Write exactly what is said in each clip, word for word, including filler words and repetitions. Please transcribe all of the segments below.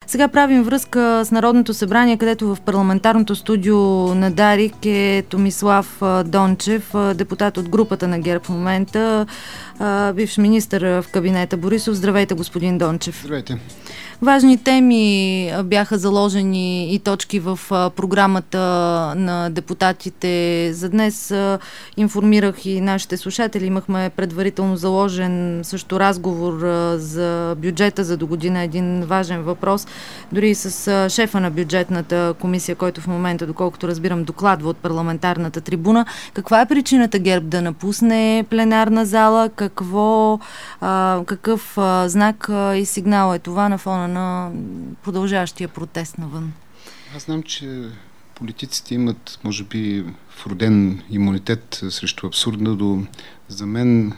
Сега правим връзка с Народното събрание, където в парламентарното студио на Дарик е Томислав Дончев, депутат от групата на ГЕРБ в момента, бивш министър в кабинета Борисов. Здравейте, господин Дончев. Здравейте. Важни теми бяха заложени и точки в програмата на депутатите. За днес информирах и нашите слушатели. Имахме предварително заложен също разговор за бюджета за до година. Един важен въпрос. Дори с шефа на бюджетната комисия, който в момента, доколкото разбирам, докладва от парламентарната трибуна. Каква е причината ГЕРБ да напусне пленарна зала? Какво, какъв знак и сигнал е това на фона на продължаващия протест навън? Аз знам, че политиците имат, може би, вроден имунитет срещу абсурдна, до за мен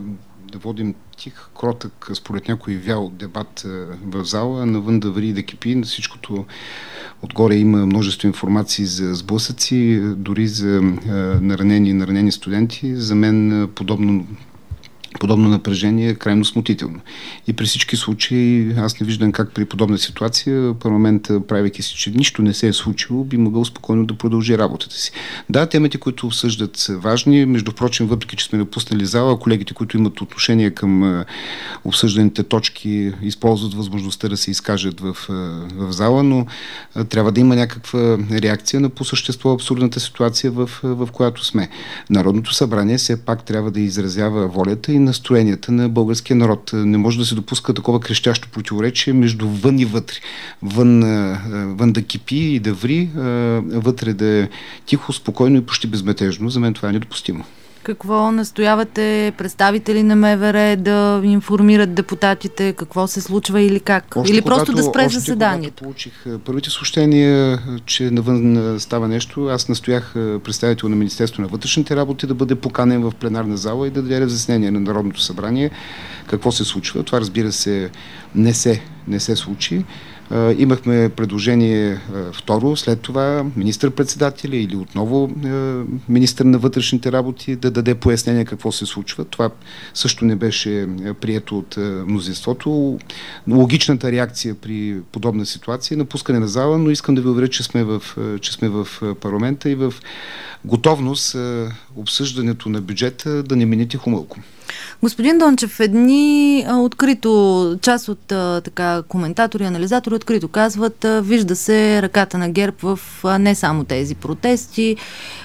да водим тих, кротък, според някой вял дебат в зала, навън да вари и да кипи. Всичкото отгоре има множество информации за сблъсъци, дори за наранени и наранени студенти. За мен подобно Подобно напрежение е крайно смутително. И при всички случаи аз не виждам как при подобна ситуация парламентът, правейки си, че нищо не се е случило, би могъл спокойно да продължи работата си. Да, темите, които обсъждат, са важни. Между прочим, въпреки че сме напуснали зала, колегите, които имат отношение към обсъжданите точки, използват възможността да се изкажат в, в зала, но трябва да има някаква реакция на по същество абсурдната ситуация, в, в която сме. Народното събрание все пак трябва да изразява волята и настроенията на българския народ. Не може да се допуска такова крещящо противоречие между вън и вътре. Вън, вън да кипи и да ври, вътре да е тихо, спокойно и почти безметежно. За мен това е недопустимо. Какво настоявате представители на МВР да информират депутатите? Какво се случва или как? Още или когато, просто да спре още заседанието? Когато получих първите съобщения, че навън става нещо, аз настоях представител на Министерството на вътрешните работи да бъде поканен в пленарна зала и да даде разяснение на Народното събрание какво се случва. Това, разбира се, не се, не се случи. Uh, имахме предложение uh, второ, след това министър-председателя или отново uh, министър на вътрешните работи да даде пояснение какво се случва. Това също не беше uh, прието от uh, мнозинството. Логичната реакция при подобна ситуация е напускане на зала, но искам да ви уверя, че сме в, uh, че сме в uh, парламента и в готовност uh, обсъждането на бюджета да не мине тихомълком. Господин Дончев, едни а, открито, част от а, така, коментатори, анализатори открито казват, а, вижда се ръката на ГЕРБ в а, не само тези протести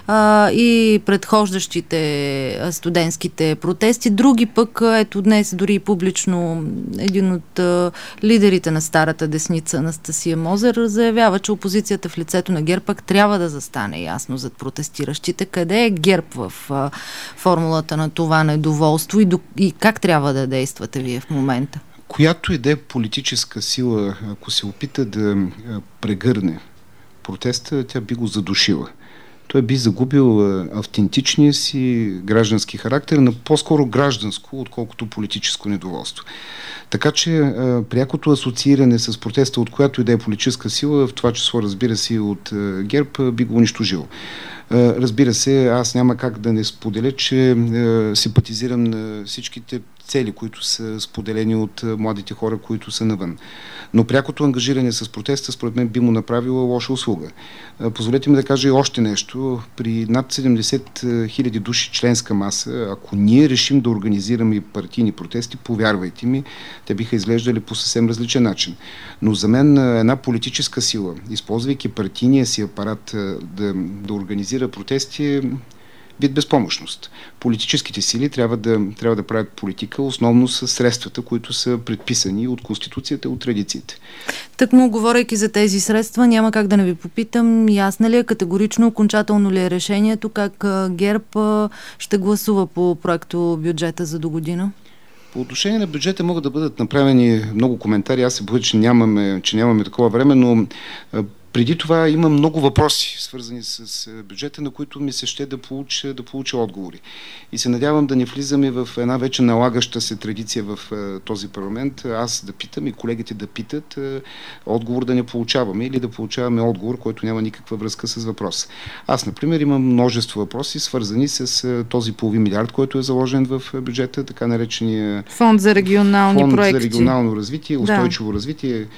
а, и предхождащите а, студентските протести. Други пък, а, ето днес дори публично един от а, лидерите на старата десница, Анастасия Мозер, заявява, че опозицията в лицето на ГЕРБ пък трябва да застане ясно зад протестиращите. Къде е ГЕРБ в а, формулата на това недоволство и, до, и как трябва да действате вие в момента? Която и да е политическа сила, ако се опита да прегърне протеста, тя би го задушила. Той би загубил автентичния си граждански характер, на по-скоро гражданско, отколкото политическо недоволство. Така че прякото асоцииране с протеста, от която и да е политическа сила, в това число, разбира се, от ГЕРБ, би го унищожило. Разбира се, аз няма как да не споделя, че симпатизирам на всичките цели, които са споделени от младите хора, които са навън. Но прякото ангажиране с протеста, според мен, би му направило лоша услуга. Позволете ми да кажа и още нещо. При над седемдесет хиляди души членска маса, ако ние решим да организираме партийни протести, повярвайте ми, те биха изглеждали по съвсем различен начин. Но за мен една политическа сила, използвайки партийния си апарат да, да организира протести, вид безпомощност. Политическите сили трябва да, трябва да правят политика основно с средствата, които са предписани от Конституцията, от традициите. Тъкмо, говорейки за тези средства, няма как да не ви попитам, ясна ли е, категорично, окончателно ли е решението, как ГЕРБ ще гласува по проекто бюджета за до година? По отношение на бюджета могат да бъдат направени много коментари. Аз се боя, че нямаме, че нямаме такова време, но преди това има много въпроси, свързани с бюджета, на които ми се ще да получа, да получа отговори. И се надявам да не влизаме в една вече налагаща се традиция в този парламент. Аз да питам и колегите да питат, отговор да не получаваме или да получаваме отговор, който няма никаква връзка с въпроса. Аз, например, имам множество въпроси, свързани с този половин милиард, който е заложен в бюджета, така наречения Фонд за регионални фонд проекти. за регионално развитие, устойчиво да. развитие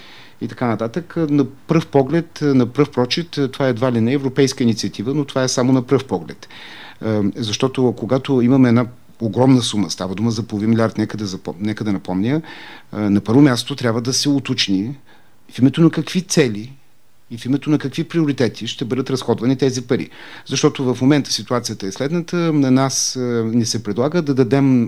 и така нататък. На пръв поглед, на пръв прочит, това едва ли не е европейска инициатива, но това е само на пръв поглед. Защото когато имаме една огромна сума, става дума за половин милиард, нека да, запом... нека да напомня, на първо място трябва да се уточни в името на какви цели и в името на какви приоритети ще бъдат разходвани тези пари. Защото в момента ситуацията е следната. На нас ни се предлага да дадем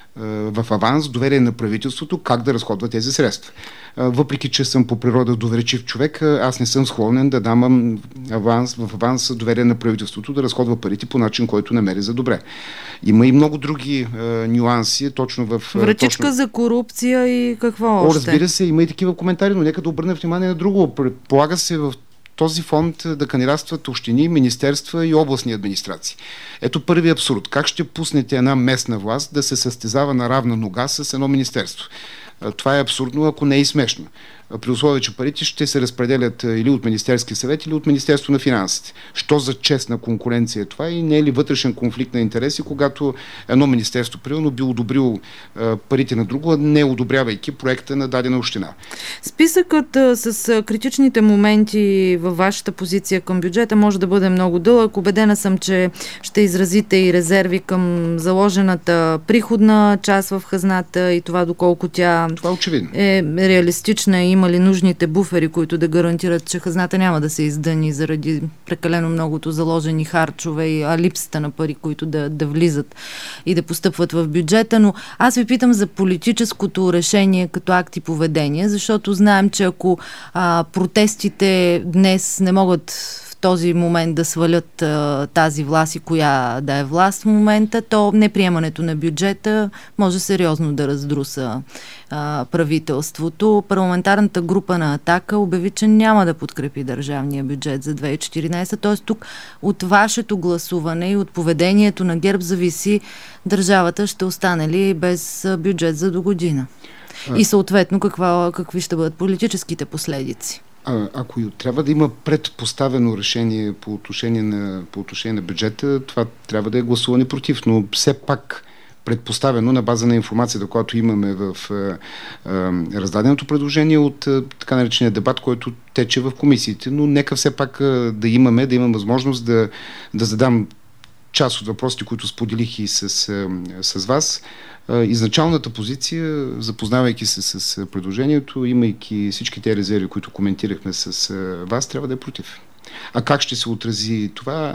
в аванс доверие на правителството как да разходва тези средства. Въпреки че съм по природа доверчив човек, аз не съм склонен да дам аванс, в аванс доверие на правителството да разходва парите по начин, който намери за добре. Има и много други е, нюанси, точно в... Връчичка точно... за корупция и какво О, още? Разбира се, има и такива коментари, но нека да обърна внимание на друго. Предполага се в този фонд да кандидатстват общини, министерства и областни администрации. Ето първи абсурд. Как ще пуснете една местна власт да се състезава на равна нога с едно министерство? Това е абсурдно, ако не е и смешно. При условие, че парите ще се разпределят или от Министерския съвет, или от Министерство на финансите. Що за честна конкуренция е това и не е ли вътрешен конфликт на интереси, когато едно министерство, примерно, би одобрило парите на друго, не одобрявайки проекта на дадена община? Списъкът а, с критичните моменти във вашата позиция към бюджета може да бъде много дълъг. Убедена съм, че ще изразите и резерви към заложената приходна част в хазната и това доколко тя това е очевидно. Е реалистична и има ли нужните буфери, които да гарантират, че хазната няма да се издъни заради прекалено многото заложени харчове, а липсата на пари, които да, да влизат и да постъпват в бюджета. Но аз ви питам за политическото решение като акт и поведение, защото знаем, че ако а, протестите днес не могат в този момент да свалят а, тази власт и коя да е власт в момента, то неприемането на бюджета може сериозно да раздруса а, правителството. Парламентарната група на Атака обяви, че няма да подкрепи държавния бюджет за две хиляди и четиринадесета. Т.е. тук от вашето гласуване и от поведението на ГЕРБ зависи държавата ще остане ли без бюджет за до година. А... И съответно каква, какви ще бъдат политическите последици. А, ако трябва да има предпоставено решение по отношение на, по отношение на бюджета, това трябва да е гласуване против, но все пак предпоставено на база на информацията, която имаме в а, а, раздаденото предложение от а, така наречения дебат, който тече в комисиите, но нека все пак а, да имаме, да имам възможност да, да задам част от въпросите, които споделих и с, а, с вас. Изначалната позиция, запознавайки се с предложението, имайки всички тези резерви, които коментирахме с вас, трябва да е против. А как ще се отрази това?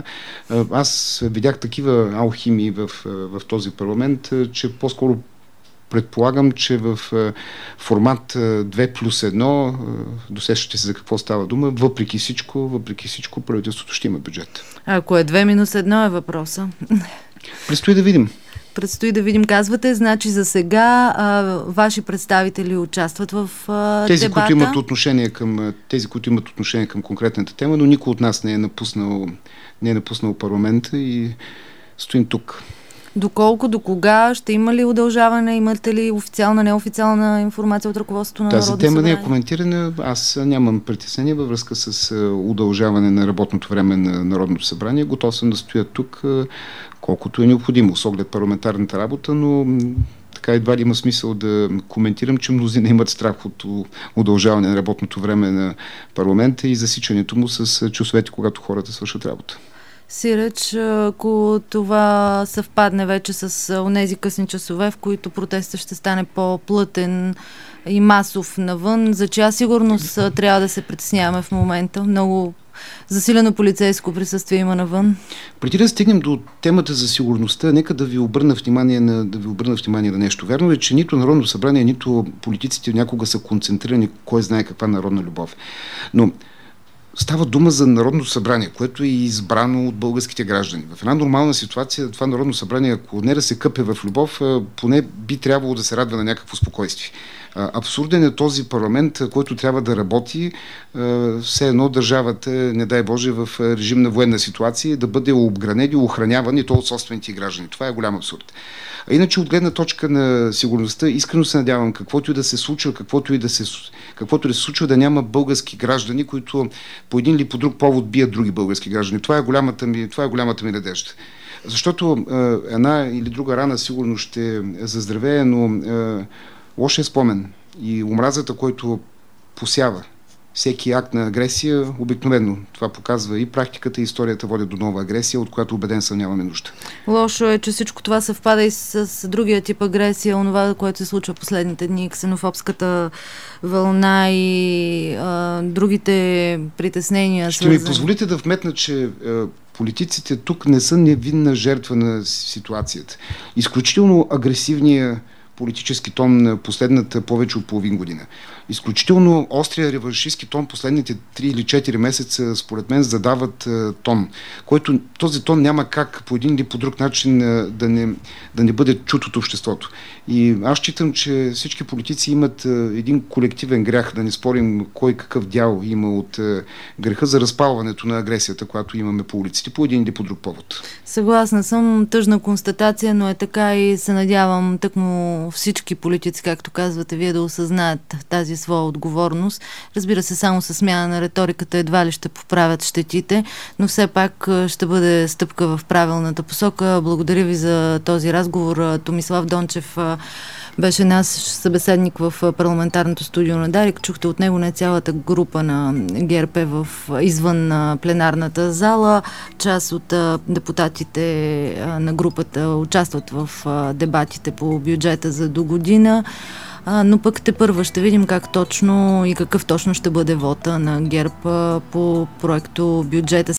Аз видях такива алхимии в, в този парламент, че по-скоро предполагам, че в формат две плюс едно, досещате се за какво става дума, въпреки всичко, въпреки всичко правителството ще има бюджет. А ако е две минус едно е въпроса? Предстои да видим. Предстои да видим, казвате. Значи за сега а, ваши представители участват в а, тези, дебата. Които имат отношение към, тези, които имат отношение към конкретната тема, но никой от нас не е напуснал, не е напуснал парламента и стоим тук. Доколко, до кога, ще има ли удължаване, имате ли официална, неофициална информация от ръководството на Народното събрание? Тази тема не е коментирана. Аз нямам притеснение във връзка с удължаване на работното време на Народното събрание. Готов съм да стоя тук колкото е необходимо с оглед парламентарната работа, но така едва ли има смисъл да коментирам, че мнозина имат страх от удължаване на работното време на парламента и засичането му с часовете, когато хората свършат работа. Сиреч, ако това съвпадне вече с онези късни часове, в които протестът ще стане по-плътен и масов навън, за чия сигурност трябва да се притесняваме в момента? Много засилено полицейско присъствие има навън. Преди да стигнем до темата за сигурността, нека да ви обърна внимание на, да ви обърна внимание на нещо. Вярно е, че нито Народно събрание, нито политиците някога са концентрирани кой знае каква народна любов. Но става дума за Народно събрание, което е избрано от българските граждани. В една нормална ситуация това Народно събрание, ако не да се къпе в любов, поне би трябвало да се радва на някакво спокойствие. Абсурден е този парламент, който трябва да работи все едно държавата, не дай Боже, в режим на военна ситуация, да бъде обгранен и охраняван и то от собствените граждани. Това е голям абсурд. А иначе от гледна точка на сигурността, искрено се надявам, каквото и да се случва, каквото и да се, каквото и да се случва, да няма български граждани, които по един или по друг повод бият други български граждани. Това е голямата ми, това е голямата ми надежда. Защото е, една или друга рана сигурно ще заздравее, но е, лошия спомен и омразата, който посява всеки акт на агресия, обикновено това показва и практиката, и историята водят до нова агресия, от която убеден съм нямаме нужда. Лошо е, че всичко това съвпада и с, с другия тип агресия, онова, което се случва последните дни, ксенофобската вълна и а, другите притеснения. Ще ми позволите да вметна, че а, политиците тук не са невинна жертва на ситуацията. Изключително агресивния политически тон на последната повече от половин година. Изключително острия реваншистски тон последните три или четири месеца, според мен, задават а, тон, който този тон няма как по един или по друг начин а, да, не, да не бъде чут от обществото. И аз считам, че всички политици имат а, един колективен грях, да не спорим кой какъв дял има от а, греха за разпалването на агресията, която имаме по улиците, по един или по друг повод. Съгласна съм, тъжна констатация, но е така и се надявам тъкмо всички политици, както казвате вие, да осъзнаят тази своя отговорност. Разбира се, само със смяна на риториката едва ли ще поправят щетите, но все пак ще бъде стъпка в правилната посока. Благодаря ви за този разговор. Томислав Дончев беше наш събеседник в парламентарното студио на Дарик. Чухте от него не цялата група на ГЕРП в, извън пленарната зала. Част от депутатите на групата участват в дебатите по бюджета за до година. Но пък тепърва ще видим как точно и какъв точно ще бъде вота на ГЕРБ по проекто бюджета.